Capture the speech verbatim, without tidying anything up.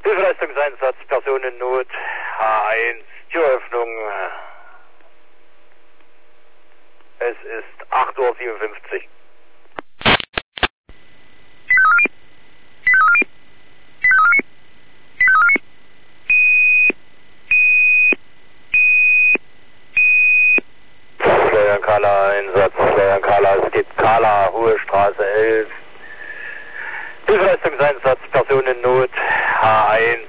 Hilfeleistungseinsatz, Personennot, H eins, Türöffnung. Es ist acht Uhr siebenundfünfzig. Florian Kala, Einsatz, Florian Kala, es gibt Kala, Hohe Straße elf. Hilfeleistungseinsatz, Personennot, H eins,